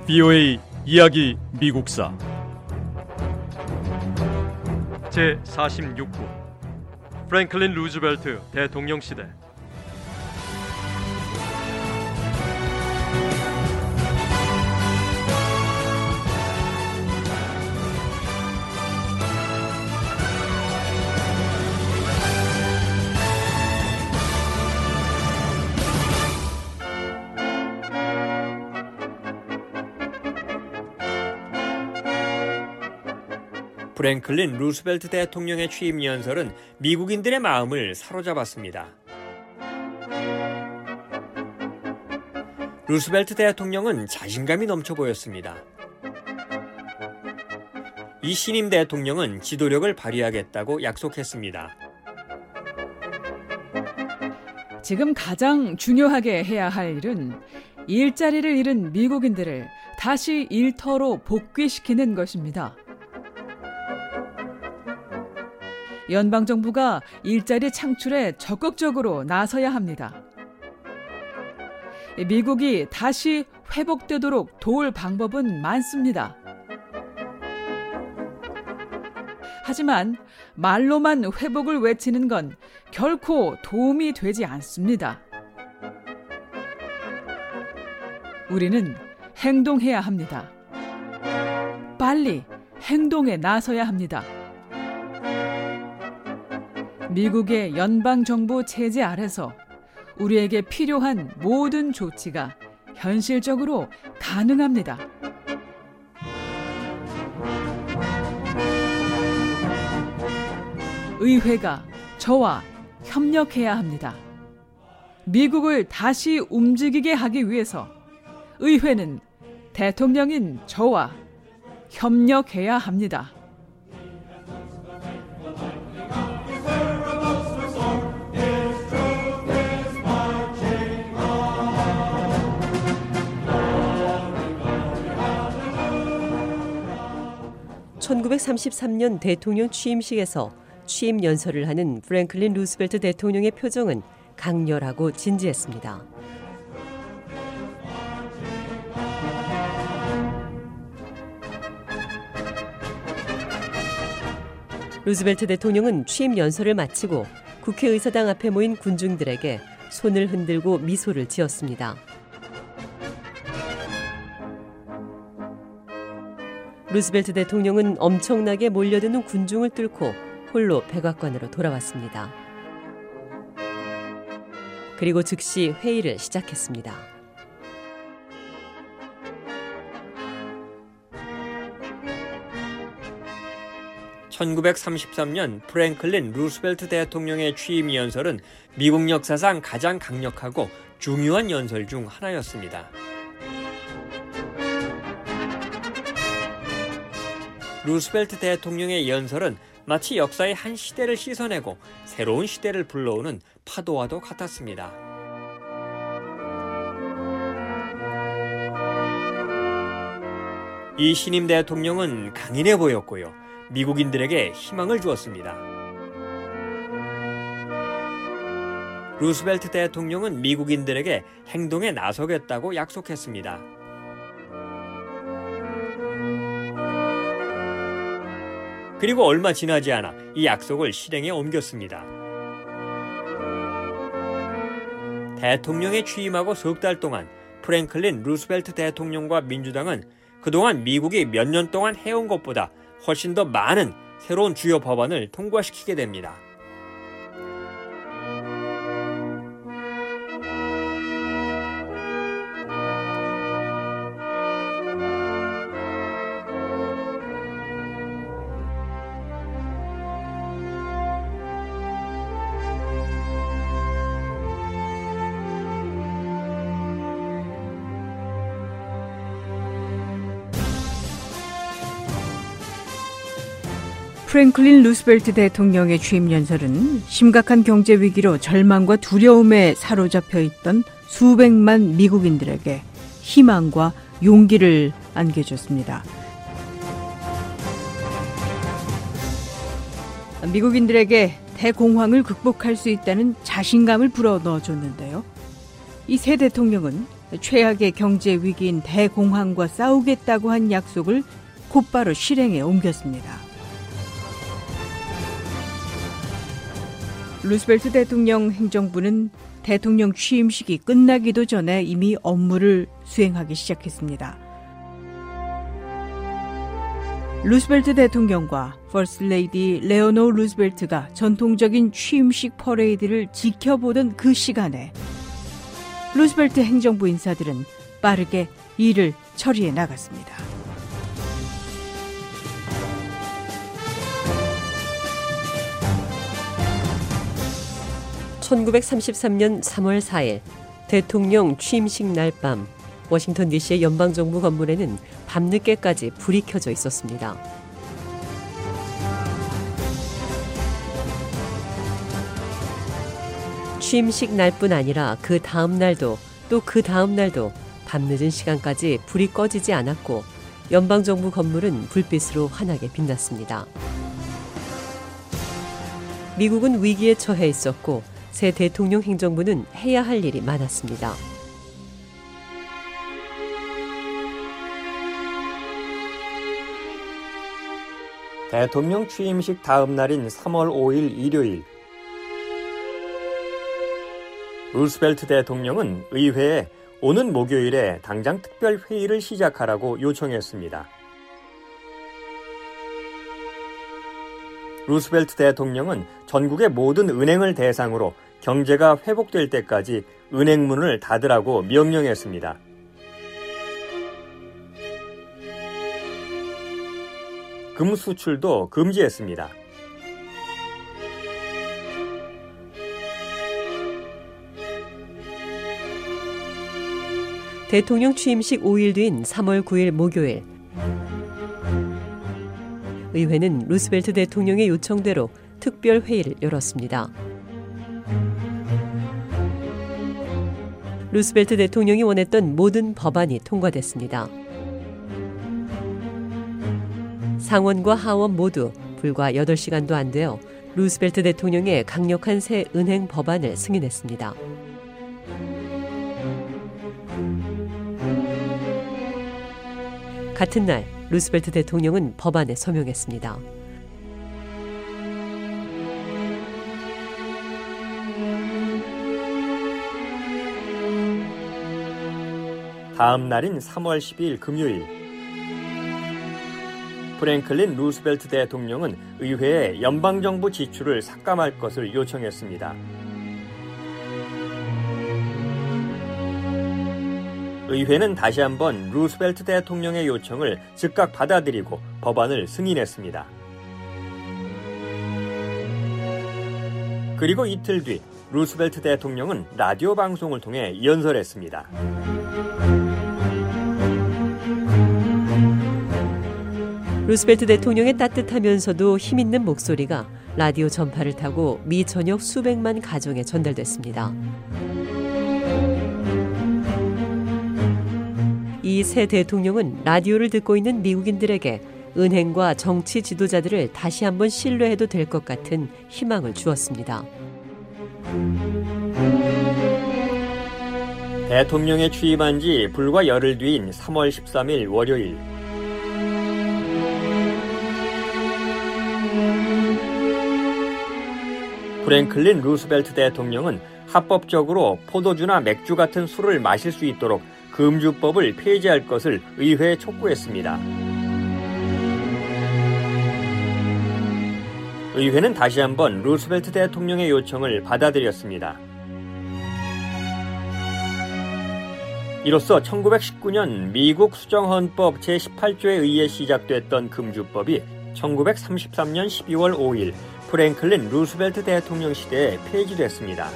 BOA 이야기 미국사 제46부 프랭클린 루즈벨트 대통령 시대. 프랭클린 루스벨트 대통령의 취임 연설은 미국인들의 마음을 사로잡았습니다. 루스벨트 대통령은 자신감이 넘쳐 보였습니다. 이 신임 대통령은 지도력을 발휘하겠다고 약속했습니다. 지금 가장 중요하게 해야 할 일은 일자리를 잃은 미국인들을 다시 일터로 복귀시키는 것입니다. 연방정부가 일자리 창출에 적극적으로 나서야 합니다. 미국이 다시 회복되도록 도울 방법은 많습니다. 하지만 말로만 회복을 외치는 건 결코 도움이 되지 않습니다. 우리는 행동해야 합니다. 빨리 행동에 나서야 합니다. 미국의 연방정부 체제 아래서 우리에게 필요한 모든 조치가 현실적으로 가능합니다. 의회가 저와 협력해야 합니다. 미국을 다시 움직이게 하기 위해서 의회는 대통령인 저와 협력해야 합니다. (1933년) 대통령 취임식에서 취임 연설을 하는 프랭클린 루스벨트 대통령의 표정은 강렬하고 진지했습니다. 루스벨트 대통령은 취임 연설을 마치고 국회의사당 앞에 모인 군중들에게 손을 흔들고 미소를 지었습니다. 루스벨트 대통령은 엄청나게 몰려드는 군중을 뚫고 홀로 백악관으로 돌아왔습니다. 그리고 즉시 회의를 시작했습니다. (1933년) 프랭클린 루스벨트 대통령의 취임 연설은 미국 역사상 가장 강력하고 중요한 연설 중 하나였습니다. 루스벨트 대통령의 연설은 마치 역사의 한 시대를 씻어내고 새로운 시대를 불러오는 파도와도 같았습니다. 이 신임 대통령은 강인해 보였고요. 미국인들에게 희망을 주었습니다. 루스벨트 대통령은 미국인들에게 행동에 나서겠다고 약속했습니다. 그리고 얼마 지나지 않아 이 약속을 실행에 옮겼습니다. 대통령에 취임하고 석 달 동안 프랭클린 루스벨트 대통령과 민주당은 그동안 미국이 몇 년 동안 해온 것보다 훨씬 더 많은 새로운 주요 법안을 통과시키게 됩니다. 프랭클린 루스벨트 대통령의 취임 연설은 심각한 경제 위기로 절망과 두려움에 사로잡혀 있던 수백만 미국인들에게 희망과 용기를 안겨줬습니다. 미국인들에게 대공황을 극복할 수 있다는 자신감을 불어넣어줬는데요. 이 새 대통령은 최악의 경제 위기인 대공황과 싸우겠다고 한 약속을 곧바로 실행에 옮겼습니다. 루스벨트 대통령 행정부는 대통령 취임식이 끝나기도 전에 이미 업무를 수행하기 시작했습니다. 루스벨트 대통령과 퍼스트 레이디 레오노 루스벨트가 전통적인 취임식 퍼레이드를 지켜보던 그 시간에 루스벨트 행정부 인사들은 빠르게 일을 처리해 나갔습니다. (1933년 3월 4일) 대통령 취임식 날 밤 워싱턴 DC의 연방정부 건물에는 밤늦게까지 불이 켜져 있었습니다. 취임식 날뿐 아니라 그 다음 날도 또 그 다음 날도 밤늦은 시간까지 불이 꺼지지 않았고 연방정부 건물은 불빛으로 환하게 빛났습니다. 미국은 위기에 처해 있었고 새 대통령 행정부는 해야 할 일이 많았습니다. 대통령 취임식 다음 날인 3월 5일 일요일, 루스벨트 대통령은 의회에 오는 목요일에 당장 특별 회의를 시작하라고 요청했습니다. 루스벨트 대통령은 전국의 모든 은행을 대상으로 경제가 회복될 때까지 은행문을 닫으라고 명령했습니다. 금 수출도 금지했습니다. 대통령 취임식 5일 뒤인 3월 9일 목요일, 의회는 루스벨트 대통령의 요청대로 특별 회의를 열었습니다. 루스벨트 대통령이 원했던 모든 법안이 통과됐습니다. 상원과 하원 모두 불과 8시간도 안 되어 루스벨트 대통령의 강력한 새 은행 법안을 승인했습니다. 같은 날 루스벨트 대통령은 법안에 서명했습니다. 다음 날인 3월 10일 금요일, 프랭클린 루스벨트 대통령은 의회에 연방정부 지출을 삭감할 것을 요청했습니다. 의회는 다시 한번 루스벨트 대통령의 요청을 즉각 받아들이고 법안을 승인했습니다. 그리고 이틀 뒤 루스벨트 대통령은 라디오 방송을 통해 연설했습니다. 루스벨트 대통령의 따뜻하면서도 힘있는 목소리가 라디오 전파를 타고 미 전역 수백만 가정에 전달됐습니다. 이 새 대통령은 라디오를 듣고 있는 미국인들에게 은행과 정치 지도자들을 다시 한번 신뢰해도 될 것 같은 희망을 주었습니다. 대통령에 취임한 지 불과 열흘 뒤인 3월 13일 월요일, 프랭클린 루스벨트 대통령은 합법적으로 포도주나 맥주 같은 술을 마실 수 있도록 금주법을 폐지할 것을 의회에 촉구했습니다. 의회는 다시 한번 루스벨트 대통령의 요청을 받아들였습니다. 이로써 1919년 미국 수정헌법 제18조에 의해 시작됐던 금주법이 1933년 12월 5일 프랭클린 루스벨트 대통령 시대에 폐지됐습니다.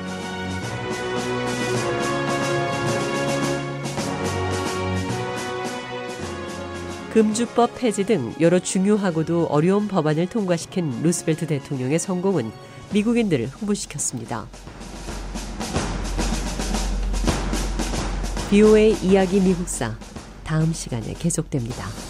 금주법 폐지 등 여러 중요하고도 어려운 법안을 통과시킨 루스벨트 대통령의 성공은 미국인들을 흥분시켰습니다. VOA 이야기 미국사, 다음 시간에 계속됩니다.